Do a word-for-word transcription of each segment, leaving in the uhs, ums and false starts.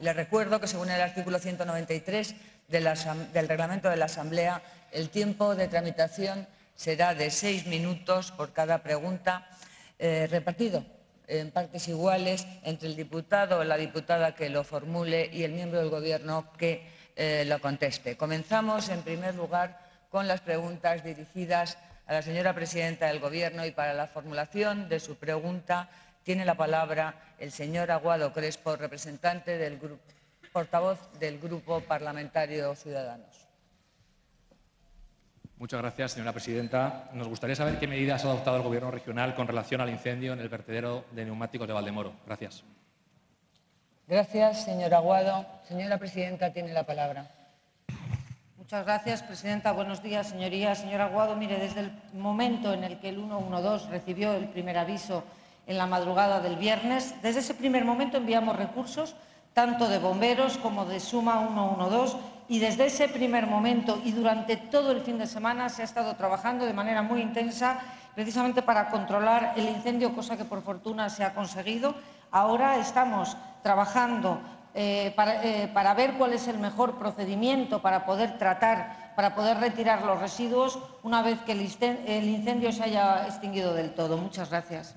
Les recuerdo que, según el artículo ciento noventa y tres de la, del Reglamento de la Asamblea, el tiempo de tramitación será de seis minutos por cada pregunta, eh, repartido en partes iguales entre el diputado o la diputada que lo formule y el miembro del Gobierno que eh, lo conteste. Comenzamos, en primer lugar, con las preguntas dirigidas a la señora presidenta del Gobierno, y para la formulación de su pregunta tiene la palabra el señor Aguado Crespo, representante del grupo, portavoz del Grupo Parlamentario Ciudadanos. Muchas gracias, señora presidenta. Nos gustaría saber qué medidas ha adoptado el Gobierno regional con relación al incendio en el vertedero de neumáticos de Valdemoro. Gracias. Gracias, señor Aguado. Señora presidenta, tiene la palabra. Muchas gracias, presidenta. Buenos días, señorías. Señor Aguado, mire, desde el momento en el que el ciento doce recibió el primer aviso en la madrugada del viernes, desde ese primer momento enviamos recursos, tanto de bomberos como de Suma ciento doce, y desde ese primer momento y durante todo el fin de semana se ha estado trabajando de manera muy intensa precisamente para controlar el incendio, cosa que por fortuna se ha conseguido. Ahora estamos trabajando eh, para, eh, para ver cuál es el mejor procedimiento para poder tratar, para poder retirar los residuos una vez que el incendio se haya extinguido del todo. Muchas gracias.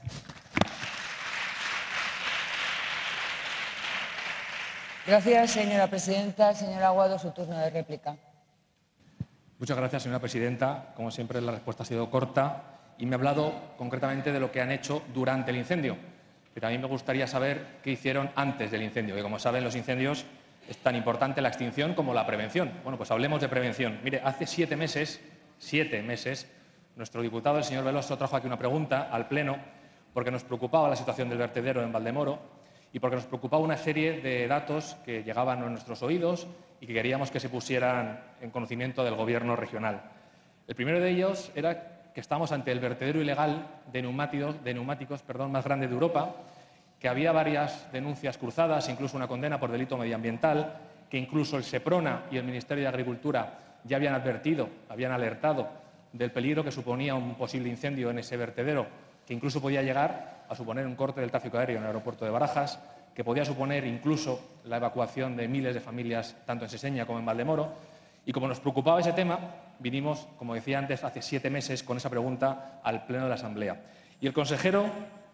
Gracias, señora presidenta. Señor Aguado, su turno de réplica. Muchas gracias, señora presidenta. Como siempre, la respuesta ha sido corta y me ha hablado concretamente de lo que han hecho durante el incendio. Pero a mí me gustaría saber qué hicieron antes del incendio, que, como saben, los incendios es tan importante la extinción como la prevención. Bueno, pues hablemos de prevención. Mire, hace siete meses, siete meses, nuestro diputado, el señor Veloso, trajo aquí una pregunta al Pleno porque nos preocupaba la situación del vertedero en Valdemoro y porque nos preocupaba una serie de datos que llegaban a nuestros oídos y que queríamos que se pusieran en conocimiento del Gobierno regional. El primero de ellos era que estamos ante el vertedero ilegal de neumáticos, de neumáticos perdón, más grande de Europa, que había varias denuncias cruzadas, incluso una condena por delito medioambiental, que incluso el SEPRONA y el Ministerio de Agricultura ya habían advertido, habían alertado del peligro que suponía un posible incendio en ese vertedero, que incluso podía llegar a suponer un corte del tráfico aéreo en el aeropuerto de Barajas, que podía suponer incluso la evacuación de miles de familias, tanto en Seseña como en Valdemoro. Y como nos preocupaba ese tema, vinimos, como decía antes, hace siete meses con esa pregunta al Pleno de la Asamblea. Y el consejero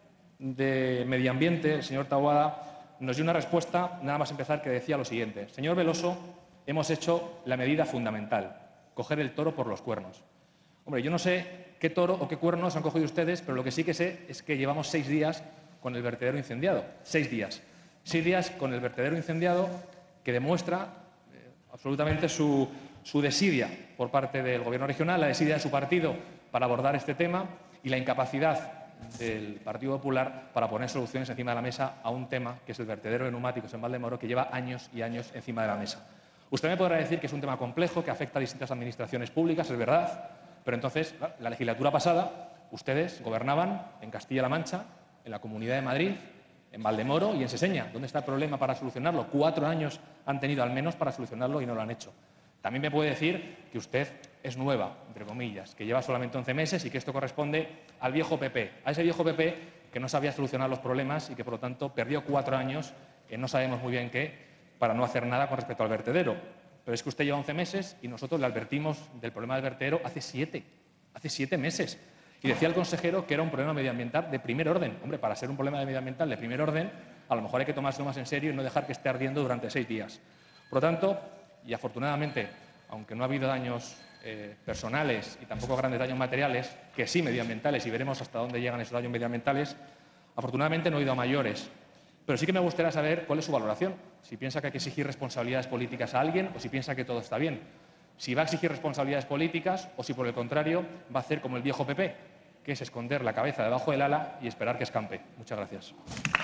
de Medio Ambiente, el señor Taboada, nos dio una respuesta, nada más empezar, que decía lo siguiente: señor Veloso, hemos hecho la medida fundamental, coger el toro por los cuernos. Hombre, yo no sé qué toro o qué cuernos han cogido ustedes, pero lo que sí que sé es que llevamos seis días con el vertedero incendiado. Seis días. Seis días con el vertedero incendiado, que demuestra eh, absolutamente su, su desidia por parte del Gobierno regional, la desidia de su partido para abordar este tema y la incapacidad del Partido Popular para poner soluciones encima de la mesa a un tema que es el vertedero de neumáticos en Valdemoro, que lleva años y años encima de la mesa. Usted me podrá decir que es un tema complejo, que afecta a distintas administraciones públicas, es verdad, pero entonces, la legislatura pasada, ustedes gobernaban en Castilla-La Mancha, en la Comunidad de Madrid, en Valdemoro y en Seseña. ¿Dónde está el problema para solucionarlo? Cuatro años han tenido al menos para solucionarlo y no lo han hecho. También me puede decir que usted es nueva, entre comillas, que lleva solamente once meses y que esto corresponde al viejo P P, a ese viejo P P que no sabía solucionar los problemas y que, por lo tanto, perdió cuatro años en no sabemos muy bien qué para no hacer nada con respecto al vertedero. Pero es que usted lleva once meses y nosotros le advertimos del problema del vertedero hace siete, hace siete meses. Y decía el consejero que era un problema medioambiental de primer orden. Hombre, para ser un problema medioambiental de primer orden, a lo mejor hay que tomárselo más en serio y no dejar que esté ardiendo durante seis días. Por lo tanto, y afortunadamente, aunque no ha habido daños eh, personales y tampoco grandes daños materiales, que sí medioambientales, y veremos hasta dónde llegan esos daños medioambientales, afortunadamente no ha ido a mayores. Pero sí que me gustaría saber cuál es su valoración. Si piensa que hay que exigir responsabilidades políticas a alguien o si piensa que todo está bien. Si va a exigir responsabilidades políticas o si, por el contrario, va a hacer como el viejo P P, que es esconder la cabeza debajo del ala y esperar que escampe. Muchas gracias.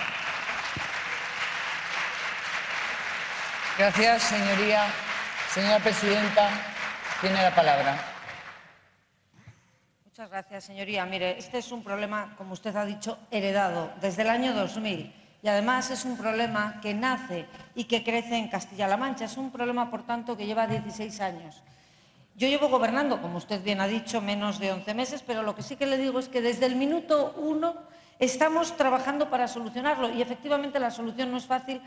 Gracias, señoría. Señora presidenta, tiene la palabra. Muchas gracias, señoría. Mire, este es un problema, como usted ha dicho, heredado desde el año dos mil. Y además es un problema que nace y que crece en Castilla-La Mancha. Es un problema, por tanto, que lleva dieciséis años. Yo llevo gobernando, como usted bien ha dicho, menos de once meses, pero lo que sí que le digo es que desde el minuto uno estamos trabajando para solucionarlo y efectivamente la solución no es fácil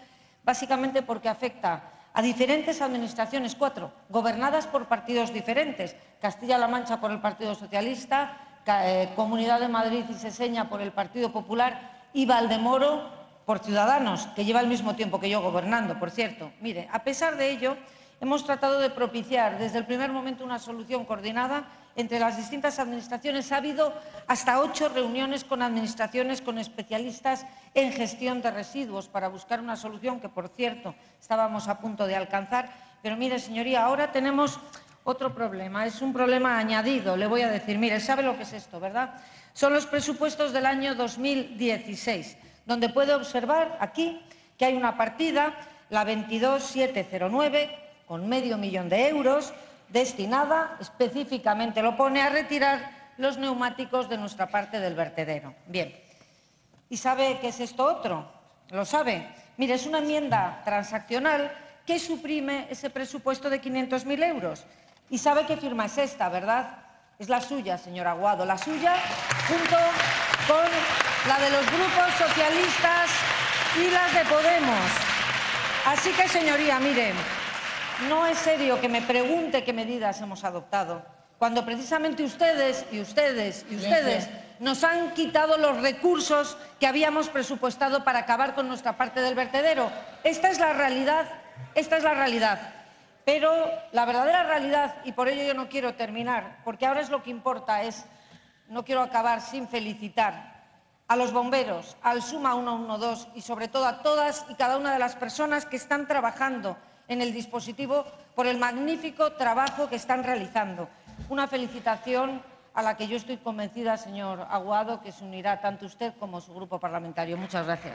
básicamente porque afecta a diferentes administraciones, cuatro, gobernadas por partidos diferentes. Castilla-La Mancha por el Partido Socialista, eh, Comunidad de Madrid y Seseña por el Partido Popular y Valdemoro por Ciudadanos, que lleva el mismo tiempo que yo gobernando, por cierto. Mire, a pesar de ello, hemos tratado de propiciar desde el primer momento una solución coordinada entre las distintas administraciones. Ha habido hasta ocho reuniones con administraciones, con especialistas en gestión de residuos para buscar una solución que, por cierto, estábamos a punto de alcanzar. Pero mire, señoría, ahora tenemos otro problema. Es un problema añadido. Le voy a decir, mire, ¿sabe lo que es esto, verdad? Son los presupuestos del año dos mil dieciséis, donde puede observar aquí que hay una partida, la veintidós mil setecientos nueve, con medio millón de euros, destinada, específicamente lo pone, a retirar los neumáticos de nuestra parte del vertedero. Bien. ¿Y sabe qué es esto otro? ¿Lo sabe? Mire, es una enmienda transaccional que suprime ese presupuesto de quinientos mil euros. ¿Y sabe qué firma es esta, verdad? Es la suya, señor Aguado, la suya, junto con la de los grupos socialistas y las de Podemos. Así que, señoría, miren, no es serio que me pregunte qué medidas hemos adoptado, cuando precisamente ustedes y ustedes y ustedes nos han quitado los recursos que habíamos presupuestado para acabar con nuestra parte del vertedero. Esta es la realidad, esta es la realidad. Pero la verdadera realidad, y por ello yo no quiero terminar, porque ahora es lo que importa, es, no quiero acabar sin felicitar a los bomberos, al Suma ciento doce y sobre todo a todas y cada una de las personas que están trabajando en el dispositivo por el magnífico trabajo que están realizando. Una felicitación a la que yo estoy convencida, señor Aguado, que se unirá tanto usted como su grupo parlamentario. Muchas gracias.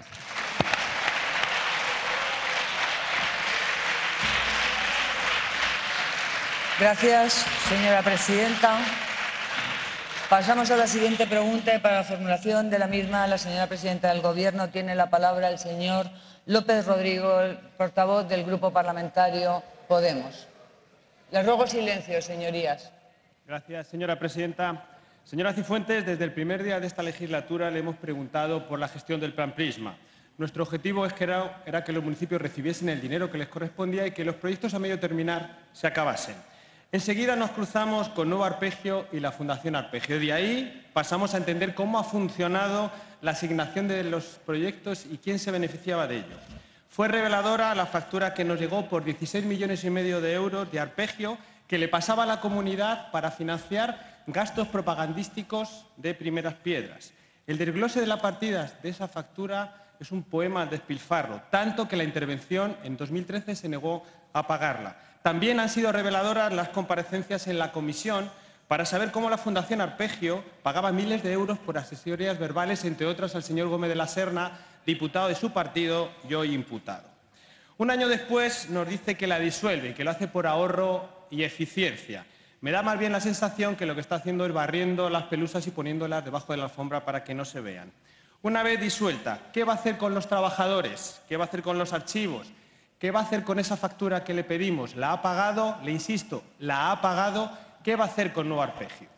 Gracias, señora presidenta. Pasamos a la siguiente pregunta y para la formulación de la misma, la señora presidenta del Gobierno. Tiene la palabra el señor López Rodrigo, el portavoz del Grupo Parlamentario Podemos. Les ruego silencio, señorías. Gracias, señora presidenta. Señora Cifuentes, desde el primer día de esta legislatura le hemos preguntado por la gestión del Plan Prisma. Nuestro objetivo es que era, era que los municipios recibiesen el dinero que les correspondía y que los proyectos a medio terminar se acabasen. Enseguida nos cruzamos con Nuevo Arpegio y la Fundación Arpegio. De ahí pasamos a entender cómo ha funcionado la asignación de los proyectos y quién se beneficiaba de ello. Fue reveladora la factura que nos llegó por dieciséis millones y medio de euros de Arpegio que le pasaba a la comunidad para financiar gastos propagandísticos de primeras piedras. El desglose de las partidas de esa factura es un poema al despilfarro, tanto que la intervención en dos mil trece se negó a pagarla. También han sido reveladoras las comparecencias en la comisión para saber cómo la Fundación Arpegio pagaba miles de euros por asesorías verbales, entre otras al señor Gómez de la Serna, diputado de su partido y hoy imputado. Un año después nos dice que la disuelve y que lo hace por ahorro y eficiencia. Me da más bien la sensación que lo que está haciendo es barriendo las pelusas y poniéndolas debajo de la alfombra para que no se vean. Una vez disuelta, ¿qué va a hacer con los trabajadores? ¿Qué va a hacer con los archivos? ¿Qué va a hacer con esa factura que le pedimos? ¿La ha pagado? Le insisto, ¿la ha pagado? ¿Qué va a hacer con Nuevo Arpegio?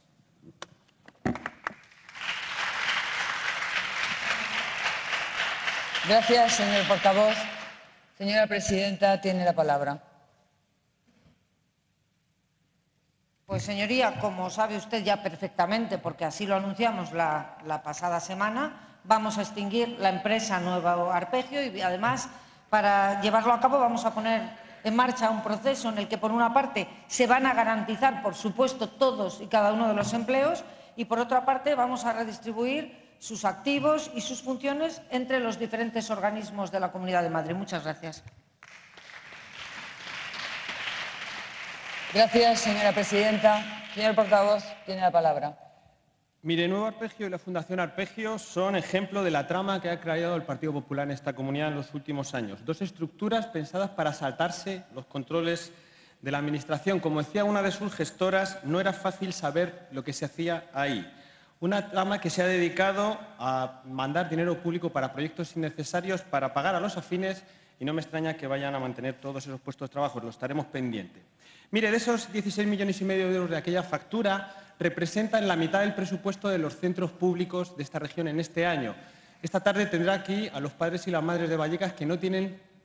Gracias, señor portavoz. Señora presidenta, tiene la palabra. Pues, señoría, como sabe usted ya perfectamente, porque así lo anunciamos la, la pasada semana, vamos a extinguir la empresa Nuevo Arpegio y, además, para llevarlo a cabo vamos a poner en marcha un proceso en el que, por una parte, se van a garantizar, por supuesto, todos y cada uno de los empleos y, por otra parte, vamos a redistribuir sus activos y sus funciones entre los diferentes organismos de la Comunidad de Madrid. Muchas gracias. Gracias, señora presidenta. Señor portavoz, tiene la palabra. Mire, Nuevo Arpegio y la Fundación Arpegio son ejemplo de la trama que ha creado el Partido Popular en esta comunidad en los últimos años. Dos estructuras pensadas para saltarse los controles de la Administración. Como decía una de sus gestoras, no era fácil saber lo que se hacía ahí. Una trama que se ha dedicado a mandar dinero público para proyectos innecesarios, para pagar a los afines, y no me extraña que vayan a mantener todos esos puestos de trabajo, lo estaremos pendientes. Mire, de esos dieciséis millones y medio de euros de aquella factura, representan la mitad del presupuesto de los centros públicos de esta región en este año. Esta tarde tendrá aquí a los padres y las madres de Vallecas que no tienen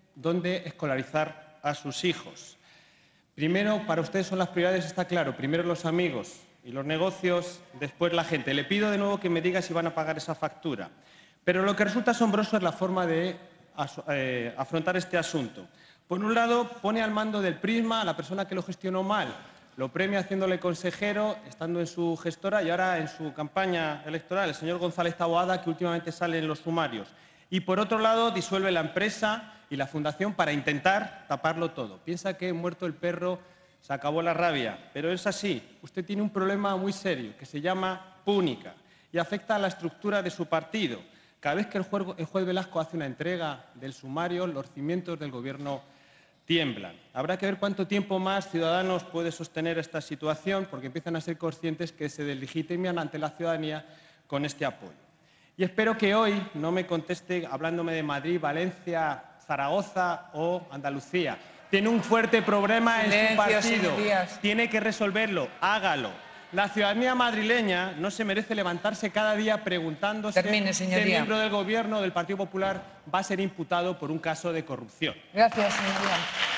dónde escolarizar a sus hijos. Primero, para ustedes son las prioridades, está claro, primero los amigos y los negocios, después la gente. Le pido de nuevo que me diga si van a pagar esa factura. Pero lo que resulta asombroso es la forma de eh, afrontar este asunto. Por un lado, pone al mando del Prisma a la persona que lo gestionó mal, lo premia haciéndole consejero, estando en su gestora y ahora en su campaña electoral, el señor González Taboada, que últimamente sale en los sumarios. Y por otro lado, disuelve la empresa y la fundación para intentar taparlo todo. Piensa que muerto el perro se acabó la rabia, pero es así. Usted tiene un problema muy serio que se llama Púnica y afecta a la estructura de su partido. Cada vez que el juez, el juez Velasco hace una entrega del sumario, los cimientos del Gobierno tiemblan. Habrá que ver cuánto tiempo más Ciudadanos puede sostener esta situación, porque empiezan a ser conscientes que se deslegitiman ante la ciudadanía con este apoyo. Y espero que hoy no me conteste hablándome de Madrid, Valencia, Zaragoza o Andalucía. Tiene un fuerte problema en su partido. Tiene que resolverlo. Hágalo. La ciudadanía madrileña no se merece levantarse cada día preguntándose Termine, si el miembro del Gobierno del Partido Popular va a ser imputado por un caso de corrupción. Gracias, señoría.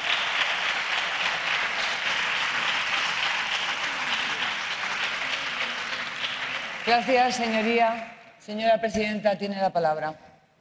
Gracias, señoría. Señora presidenta, tiene la palabra.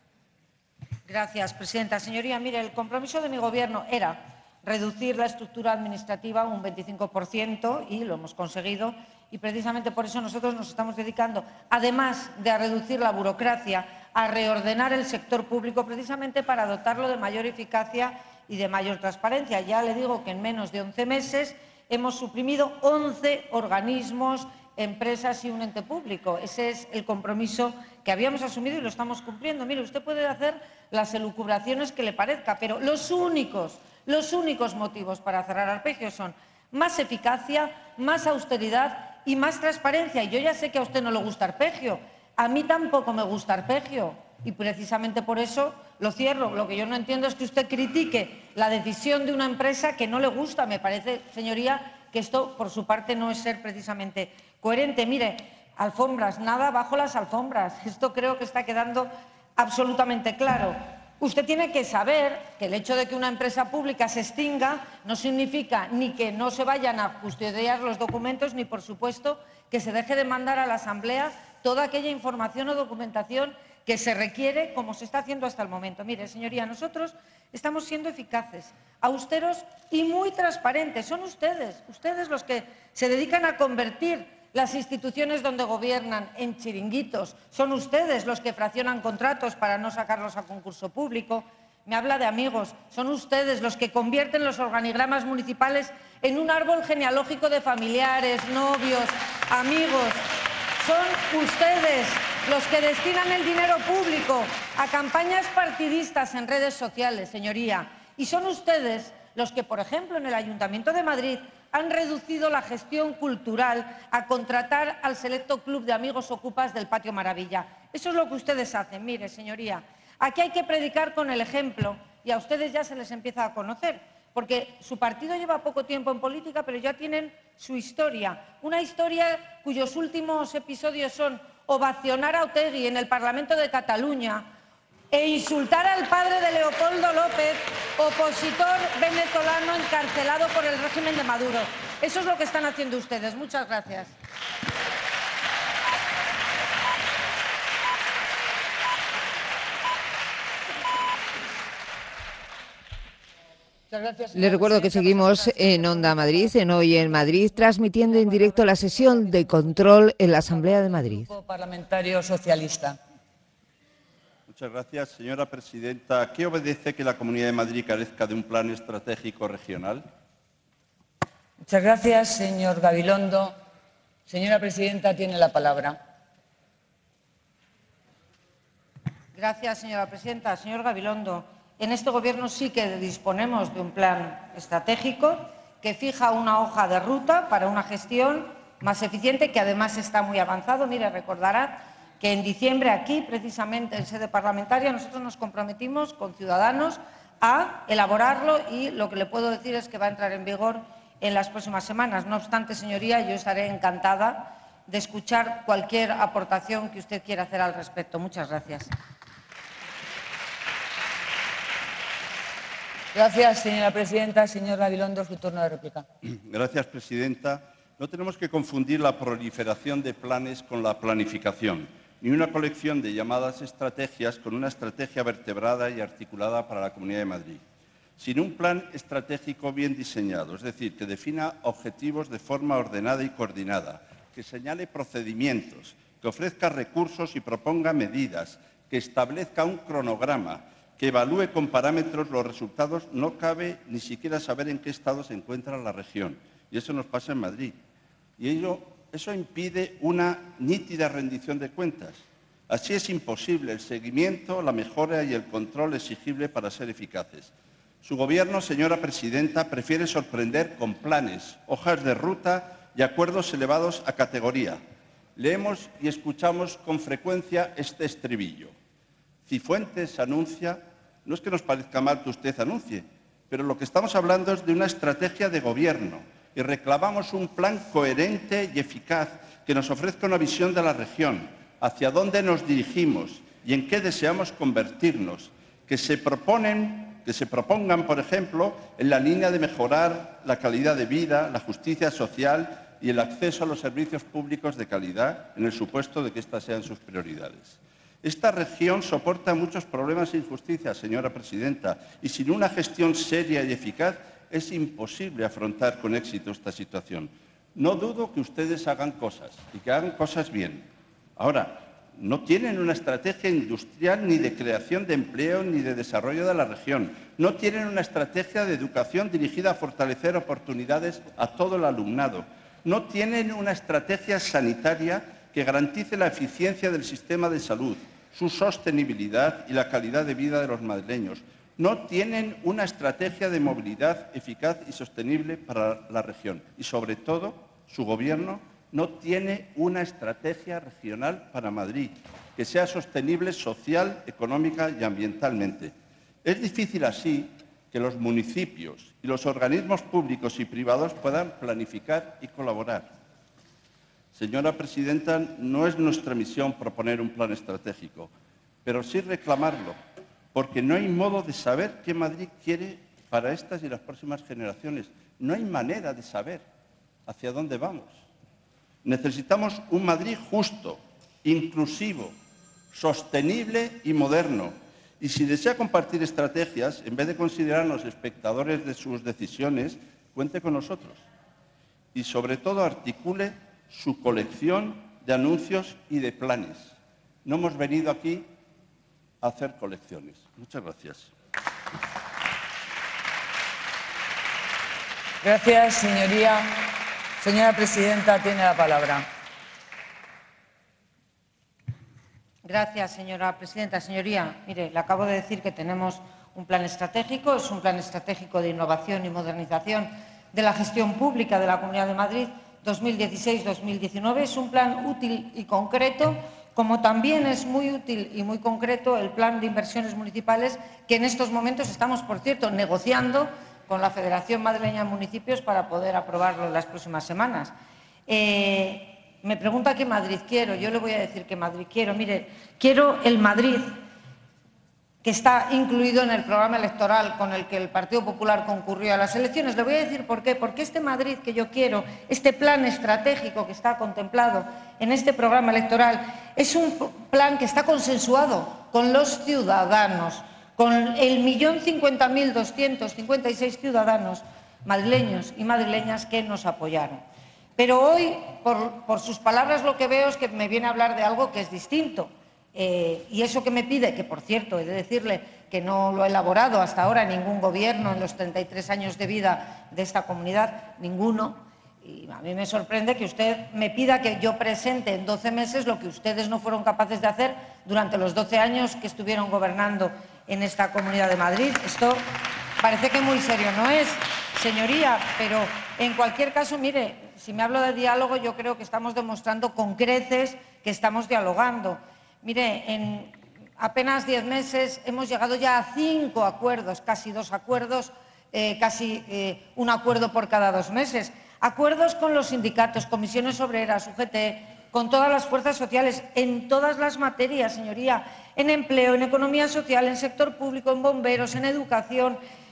Gracias, presidenta. Señoría, mire, el compromiso de mi Gobierno era reducir la estructura administrativa un veinticinco por ciento y lo hemos conseguido. Y precisamente por eso nosotros nos estamos dedicando, además de a reducir la burocracia, a reordenar el sector público precisamente para dotarlo de mayor eficacia y de mayor transparencia. Ya le digo que en menos de once meses hemos suprimido once organismos, empresas y un ente público. Ese es el compromiso que habíamos asumido y lo estamos cumpliendo. Mire, usted puede hacer las elucubraciones que le parezca, pero los únicos, los únicos motivos para cerrar Arpegio son más eficacia, más austeridad y más transparencia. Y yo ya sé que a usted no le gusta Arpegio, a mí tampoco me gusta Arpegio y precisamente por eso lo cierro. Lo que yo no entiendo es que usted critique la decisión de una empresa que no le gusta. Me parece, señoría, que esto por su parte no es ser precisamente coherente. Mire, alfombras, nada bajo las alfombras. Esto creo que está quedando absolutamente claro. Usted tiene que saber que el hecho de que una empresa pública se extinga no significa ni que no se vayan a custodiar los documentos, ni, por supuesto, que se deje de mandar a la Asamblea toda aquella información o documentación que se requiere, como se está haciendo hasta el momento. Mire, señoría, nosotros estamos siendo eficaces, austeros y muy transparentes. Son ustedes, ustedes los que se dedican a convertir las instituciones donde gobiernan en chiringuitos. Son ustedes los que fraccionan contratos para no sacarlos a concurso público. Me habla de amigos. Son ustedes los que convierten los organigramas municipales en un árbol genealógico de familiares, novios, amigos. Son ustedes los que destinan el dinero público a campañas partidistas en redes sociales, señoría. Y son ustedes los que, por ejemplo, en el Ayuntamiento de Madrid han reducido la gestión cultural a contratar al selecto club de amigos ocupas del Patio Maravilla. Eso es lo que ustedes hacen. Mire, señoría, aquí hay que predicar con el ejemplo y a ustedes ya se les empieza a conocer, porque su partido lleva poco tiempo en política, pero ya tienen su historia. Una historia cuyos últimos episodios son ovacionar a Otegi en el Parlamento de Cataluña e insultar al padre de Leopoldo López, opositor venezolano encarcelado por el régimen de Maduro. Eso es lo que están haciendo ustedes. Muchas gracias. Les recuerdo que seguimos en Onda Madrid, en Hoy en Madrid, transmitiendo en directo la sesión de control en la Asamblea de Madrid. Grupo Parlamentario Socialista. Muchas gracias, señora presidenta. ¿A qué obedece que la Comunidad de Madrid carezca de un plan estratégico regional? Muchas gracias, señor Gabilondo. Señora presidenta, tiene la palabra. Gracias, señora presidenta. Señor Gabilondo, en este Gobierno sí que disponemos de un plan estratégico que fija una hoja de ruta para una gestión más eficiente, que además está muy avanzado. Mire, recordará que en diciembre aquí, precisamente en sede parlamentaria, nosotros nos comprometimos con Ciudadanos a elaborarlo y lo que le puedo decir es que va a entrar en vigor en las próximas semanas. No obstante, señoría, yo estaré encantada de escuchar cualquier aportación que usted quiera hacer al respecto. Muchas gracias. Gracias, señora presidenta. Señor Gabilondo, su turno de réplica. Gracias, presidenta. No tenemos que confundir la proliferación de planes con la planificación, ni una colección de llamadas estrategias con una estrategia vertebrada y articulada para la Comunidad de Madrid. Sin un plan estratégico bien diseñado, es decir, que defina objetivos de forma ordenada y coordinada, que señale procedimientos, que ofrezca recursos y proponga medidas, que establezca un cronograma, que evalúe con parámetros los resultados, no cabe ni siquiera saber en qué estado se encuentra la región. Y eso nos pasa en Madrid. Y ello, eso impide una nítida rendición de cuentas. Así es imposible el seguimiento, la mejora y el control exigible para ser eficaces. Su Gobierno, señora presidenta, prefiere sorprender con planes, hojas de ruta y acuerdos elevados a categoría. Leemos y escuchamos con frecuencia este estribillo. Cifuentes anuncia, no es que nos parezca mal que usted anuncie, pero lo que estamos hablando es de una estrategia de gobierno y reclamamos un plan coherente y eficaz que nos ofrezca una visión de la región, hacia dónde nos dirigimos y en qué deseamos convertirnos, que se proponen que se propongan, por ejemplo, en la línea de mejorar la calidad de vida, la justicia social y el acceso a los servicios públicos de calidad, en el supuesto de que estas sean sus prioridades. Esta región soporta muchos problemas e injusticias, señora presidenta, y sin una gestión seria y eficaz es imposible afrontar con éxito esta situación. No dudo que ustedes hagan cosas y que hagan cosas bien. Ahora, no tienen una estrategia industrial ni de creación de empleo ni de desarrollo de la región. No tienen una estrategia de educación dirigida a fortalecer oportunidades a todo el alumnado. No tienen una estrategia sanitaria que garantice la eficiencia del sistema de salud, su sostenibilidad y la calidad de vida de los madrileños. No tienen una estrategia de movilidad eficaz y sostenible para la región. Y, sobre todo, su Gobierno no tiene una estrategia regional para Madrid que sea sostenible social, económica y ambientalmente. Es difícil así que los municipios y los organismos públicos y privados puedan planificar y colaborar. Señora presidenta, no es nuestra misión proponer un plan estratégico, pero sí reclamarlo, porque no hay modo de saber qué Madrid quiere para estas y las próximas generaciones. No hay manera de saber hacia dónde vamos. Necesitamos un Madrid justo, inclusivo, sostenible y moderno. Y si desea compartir estrategias, en vez de considerarnos espectadores de sus decisiones, cuente con nosotros. Y sobre todo articule su colección de anuncios y de planes. No hemos venido aquí a hacer colecciones. Muchas gracias. Gracias, señoría. Señora presidenta, tiene la palabra. Gracias, señora presidenta. Señoría, mire, le acabo de decir que tenemos un plan estratégico, es un plan estratégico de innovación y modernización de la gestión pública de la Comunidad de Madrid dos mil dieciséis dos mil diecinueve. Es un plan útil y concreto, como también es muy útil y muy concreto el plan de inversiones municipales que en estos momentos estamos, por cierto, negociando con la Federación Madrileña de Municipios para poder aprobarlo en las próximas semanas. Eh, me pregunta qué Madrid quiero. Yo le voy a decir qué Madrid quiero. Mire, quiero el Madrid que está incluido en el programa electoral con el que el Partido Popular concurrió a las elecciones. Le voy a decir por qué. Porque este Madrid que yo quiero, este plan estratégico que está contemplado en este programa electoral, es un plan que está consensuado con los ciudadanos, con el millón cincuenta mil doscientos cincuenta y seis ciudadanos madrileños y madrileñas que nos apoyaron. Pero hoy, por, por sus palabras, lo que veo es que me viene a hablar de algo que es distinto. Eh, y eso que me pide, que por cierto he de decirle que no lo ha elaborado hasta ahora ningún gobierno en los treinta y tres años de vida de esta comunidad, ninguno, y a mí me sorprende que usted me pida que yo presente en doce meses lo que ustedes no fueron capaces de hacer durante los doce años que estuvieron gobernando en esta Comunidad de Madrid. Esto parece que muy serio no es, señoría, pero en cualquier caso, mire, si me hablo de diálogo, yo creo que estamos demostrando con creces que estamos dialogando. Mire, en apenas diez meses hemos llegado ya a cinco acuerdos, casi dos acuerdos, eh, casi eh, un acuerdo por cada dos meses. Acuerdos con los sindicatos, comisiones obreras, U G T, con todas las fuerzas sociales, en todas las materias, señoría, en empleo, en economía social, en sector público, en bomberos, en educación.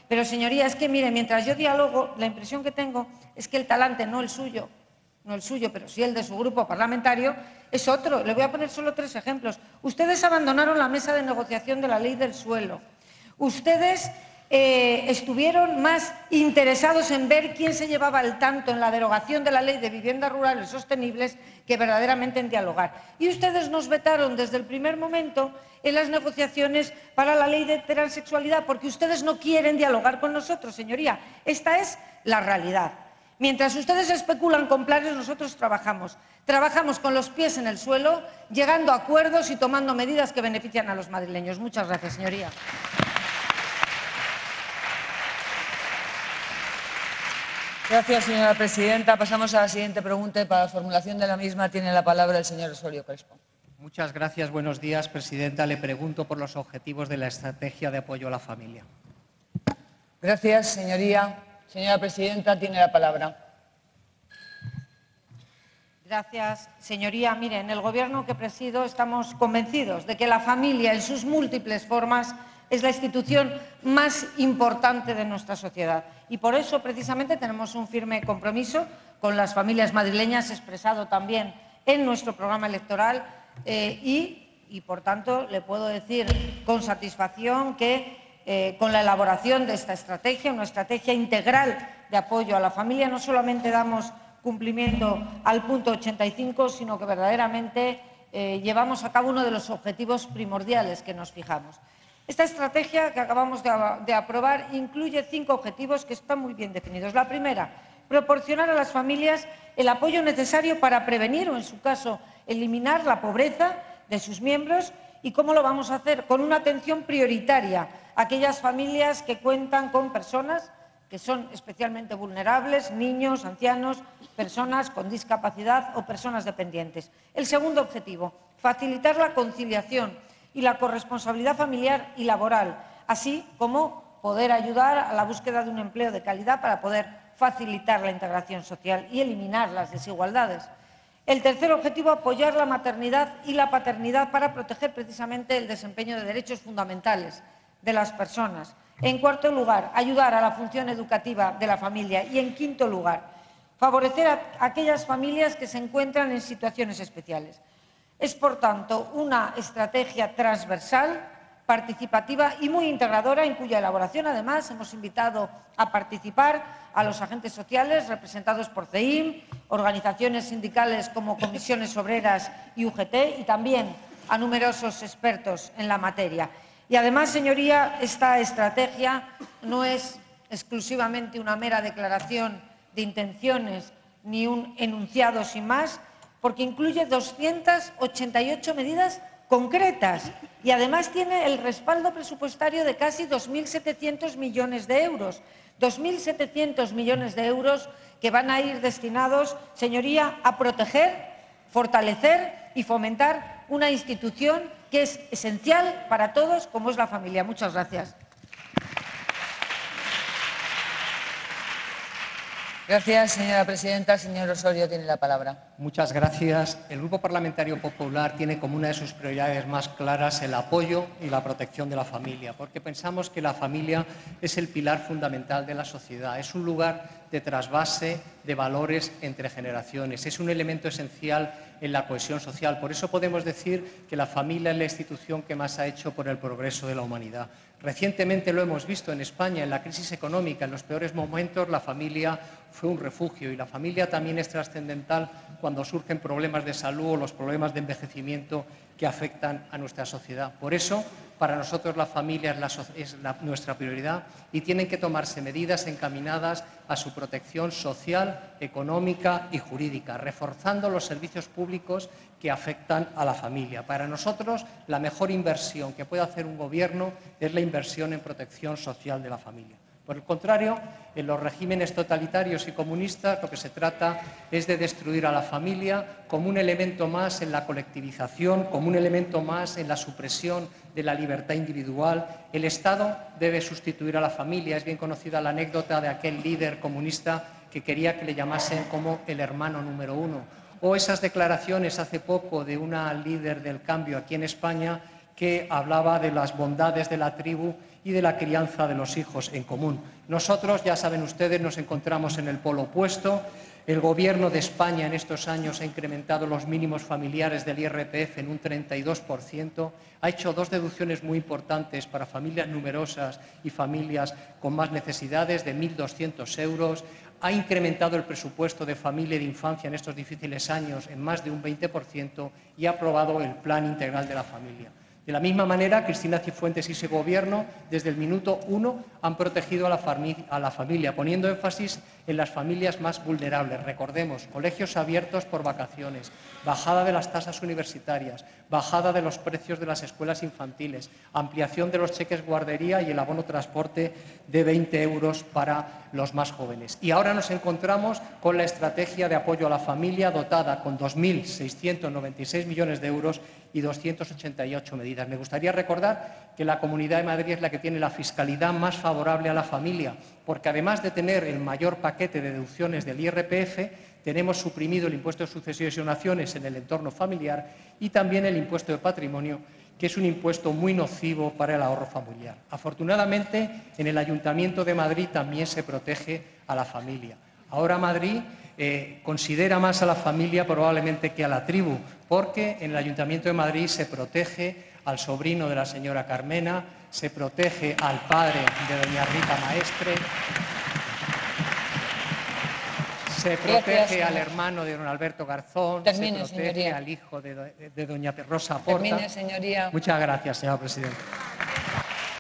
Pero, señoría, es que, mire, mientras yo dialogo, la impresión que tengo es que el talante, no el suyo, no el suyo, pero sí el de su grupo parlamentario, es otro. Le voy a poner solo tres ejemplos. Ustedes abandonaron la mesa de negociación de la ley del suelo. Ustedes eh, estuvieron más interesados en ver quién se llevaba el tanto en la derogación de la ley de viviendas rurales sostenibles que verdaderamente en dialogar. Y ustedes nos vetaron desde el primer momento en las negociaciones para la ley de transexualidad, porque ustedes no quieren dialogar con nosotros, señoría. Esta es la realidad. Mientras ustedes especulan con planes, nosotros trabajamos. Trabajamos con los pies en el suelo, llegando a acuerdos y tomando medidas que benefician a los madrileños. Muchas gracias, señoría. Gracias, señora presidenta. Pasamos a la siguiente pregunta y para la formulación de la misma tiene la palabra el señor Osorio Crespo. Muchas gracias. Buenos días, presidenta. Le pregunto por los objetivos de la estrategia de apoyo a la familia. Gracias, señoría. Señora presidenta, tiene la palabra. Gracias, señoría. Mire, en el Gobierno que presido estamos convencidos de que la familia, en sus múltiples formas, es la institución más importante de nuestra sociedad. Y por eso, precisamente, tenemos un firme compromiso con las familias madrileñas, expresado también en nuestro programa electoral, eh, y, y, por tanto, le puedo decir con satisfacción que Eh, con la elaboración de esta estrategia, una estrategia integral de apoyo a la familia, no solamente damos cumplimiento al punto ochenta y cinco, sino que verdaderamente eh, llevamos a cabo uno de los objetivos primordiales que nos fijamos. Esta estrategia que acabamos de, de aprobar incluye cinco objetivos que están muy bien definidos. La primera, proporcionar a las familias el apoyo necesario para prevenir o, en su caso, eliminar la pobreza de sus miembros. ¿Y cómo lo vamos a hacer? Con una atención prioritaria a aquellas familias que cuentan con personas que son especialmente vulnerables, niños, ancianos, personas con discapacidad o personas dependientes. El segundo objetivo, facilitar la conciliación y la corresponsabilidad familiar y laboral, así como poder ayudar a la búsqueda de un empleo de calidad para poder facilitar la integración social y eliminar las desigualdades. El tercer objetivo, apoyar la maternidad y la paternidad para proteger precisamente el desempeño de derechos fundamentales de las personas. En cuarto lugar, ayudar a la función educativa de la familia. Y, en quinto lugar, favorecer a aquellas familias que se encuentran en situaciones especiales. Es, por tanto, una estrategia transversal, participativa y muy integradora, en cuya elaboración, además, hemos invitado a participar a los agentes sociales representados por C E I M, organizaciones sindicales como Comisiones Obreras y U G T, y también a numerosos expertos en la materia. Y, además, señoría, esta estrategia no es exclusivamente una mera declaración de intenciones ni un enunciado sin más, porque incluye doscientas ochenta y ocho medidas concretas y, además, tiene el respaldo presupuestario de casi dos mil setecientos millones de euros. dos mil setecientos millones de euros que van a ir destinados, señoría, a proteger, fortalecer y fomentar una institución que es esencial para todos, como es la familia. Muchas gracias. Gracias, señora presidenta. Señor Osorio, tiene la palabra. Muchas gracias. El Grupo Parlamentario Popular tiene como una de sus prioridades más claras el apoyo y la protección de la familia, porque pensamos que la familia es el pilar fundamental de la sociedad, es un lugar de trasvase de valores entre generaciones, es un elemento esencial en la cohesión social. Por eso podemos decir que la familia es la institución que más ha hecho por el progreso de la humanidad. Recientemente lo hemos visto en España, en la crisis económica, en los peores momentos, la familia fue un refugio y la familia también es trascendental cuando surgen problemas de salud o los problemas de envejecimiento que afectan a nuestra sociedad. Por eso, para nosotros la familia es, la, es la, nuestra prioridad y tienen que tomarse medidas encaminadas a su protección social, económica y jurídica, reforzando los servicios públicos que afectan a la familia. Para nosotros, la mejor inversión que puede hacer un gobierno es la inversión en protección social de la familia. Por el contrario, en los regímenes totalitarios y comunistas lo que se trata es de destruir a la familia como un elemento más en la colectivización, como un elemento más en la supresión de la libertad individual. El Estado debe sustituir a la familia. Es bien conocida la anécdota de aquel líder comunista que quería que le llamasen como el hermano número uno. O esas declaraciones hace poco de una líder del cambio aquí en España que hablaba de las bondades de la tribu y de la crianza de los hijos en común. Nosotros, ya saben ustedes, nos encontramos en el polo opuesto. El Gobierno de España en estos años ha incrementado los mínimos familiares del I R P F en un treinta y dos por ciento, ha hecho dos deducciones muy importantes para familias numerosas y familias con más necesidades de mil doscientos euros, ha incrementado el presupuesto de familia y de infancia en estos difíciles años en más de un veinte por ciento y ha aprobado el Plan Integral de la Familia. De la misma manera, Cristina Cifuentes y su Gobierno, desde el minuto uno, han protegido a la, a la familia, poniendo énfasis en las familias más vulnerables. Recordemos, colegios abiertos por vacaciones, bajada de las tasas universitarias, bajada de los precios de las escuelas infantiles, ampliación de los cheques guardería y el abono transporte de veinte euros para los más jóvenes. Y ahora nos encontramos con la estrategia de apoyo a la familia dotada con dos mil seiscientos noventa y seis millones de euros y doscientas ochenta y ocho medidas. Me gustaría recordar que la Comunidad de Madrid es la que tiene la fiscalidad más favorable a la familia, porque además de tener el mayor paquete de deducciones del I R P F, tenemos suprimido el impuesto de sucesiones y donaciones en el entorno familiar y también el impuesto de patrimonio, que es un impuesto muy nocivo para el ahorro familiar. Afortunadamente, en el Ayuntamiento de Madrid también se protege a la familia. Ahora Madrid eh, considera más a la familia probablemente que a la tribu, porque en el Ayuntamiento de Madrid se protege al sobrino de la señora Carmena, se protege al padre de doña Rita Maestre, se protege Gracias, al hermano de don Alberto Garzón, Termine, se protege señoría. al hijo de, de, de doña Rosa Porta. Termine, señoría. Muchas gracias, señora presidenta.